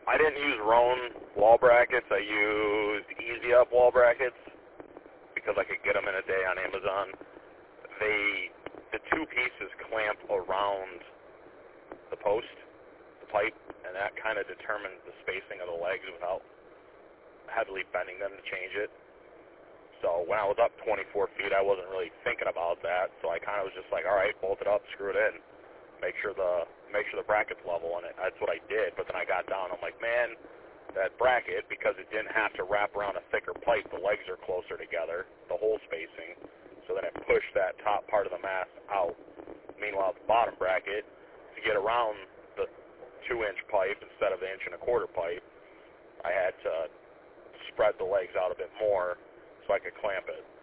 I didn't use Roan wall brackets. I used Easy Up wall brackets because I could get them in a day on Amazon. The two pieces clamp around the post, the pipe, and that kind of determines the spacing of the legs without heavily bending them to change it. So when I was up 24 feet, I wasn't really thinking about that. So I kind of was just like, all right, bolt it up, screw it in, make sure the bracket's level, and that's what I did. But then I got down, I'm like, man, that bracket, because it didn't have to wrap around a thicker pipe, the legs are closer together, the hole spacing, so then it pushed that top part of the mast out. Meanwhile, the bottom bracket, to get around the 2-inch pipe instead of the 1.25 inch pipe, I had to spread the legs out a bit more so I could clamp it.